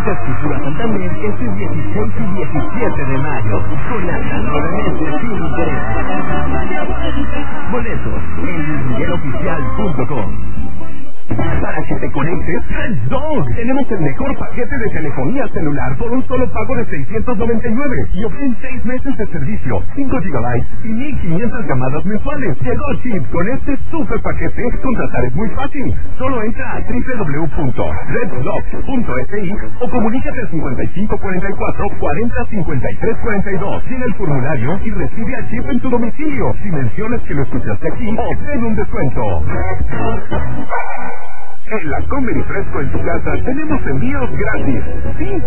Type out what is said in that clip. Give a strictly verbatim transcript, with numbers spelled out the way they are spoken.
Escultura Santander este dieciséis y diecisiete de mayo, con hasta nueve meses sin interés. Boletos en luis miguel oficial punto com. Para que te conectes, Red Dog. Tenemos el mejor paquete de telefonía celular por un solo pago de seiscientos noventa y nueve y obtén seis meses de servicio, cinco gigabytes y mil quinientas llamadas mensuales. Llegó Chip. Con este super paquete, contratar es muy fácil. Solo entra a doble u doble u doble u punto red dog punto s i o comunícate al cincuenta y cinco cuarenta y cuatro cuarenta cincuenta y tres cuarenta y dos. Llena el formulario y recibe a Chip en tu domicilio. Si mencionas que lo escuchaste aquí, obtén un descuento. En la Comer y Fresco en tu casa tenemos envíos gratis. Sí.